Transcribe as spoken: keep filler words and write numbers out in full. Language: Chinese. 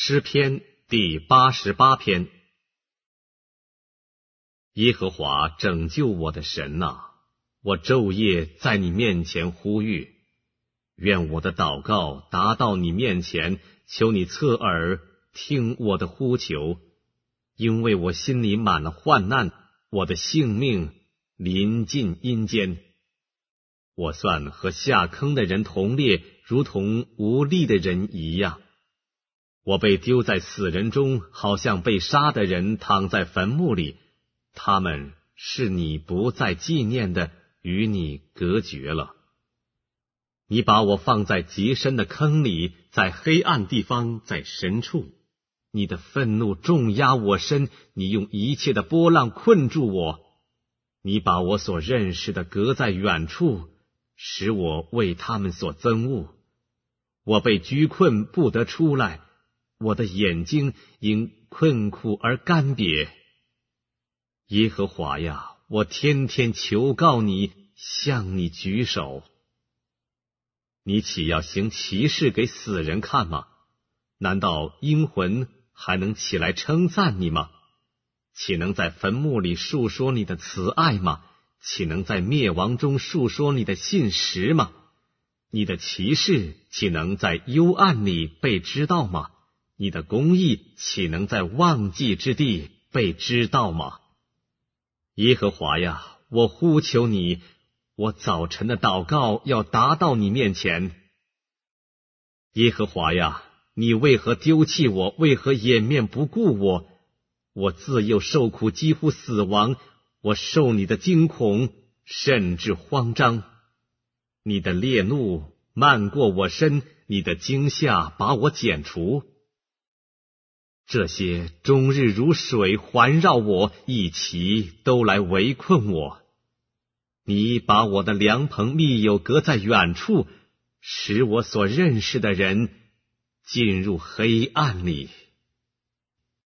诗篇第八十八篇。耶和华拯救我的神哪，我昼夜在你面前呼吁，愿我的祷告达到你面前，求你侧耳听我的呼求，因为我心里满了患难，我的性命临近阴间。我算和下坑的人同列，如同无力的人一样。我被丢在死人中，好像被杀的人躺在坟墓里。他们是你不再纪念的，与你隔绝了。你把我放在极深的坑里，在黑暗地方，在深处。你的愤怒重压我身，你用一切的波浪困住我。你把我所认识的隔在远处，使我为他们所憎恶。我被拘困不得出来，我的眼睛因困苦而干瘪。耶和华呀，我天天求告你，向你举手。你岂要行奇事给死人看吗？难道阴魂还能起来称赞你吗？岂能在坟墓里述说你的慈爱吗？岂能在灭亡中述说你的信实吗？你的奇事岂能在幽暗里被知道吗？你的公义岂能在忘记之地被知道吗？耶和华呀，我呼求你，我早晨的祷告要达到你面前。耶和华呀，你为何丢弃我？为何掩面不顾我？我自幼受苦，几乎死亡，我受你的惊恐，甚至慌张。你的烈怒漫过我身，你的惊吓把我剪除。这些终日如水环绕我，一齐都来围困我。你把我的良朋密友隔在远处，使我所认识的人进入黑暗里。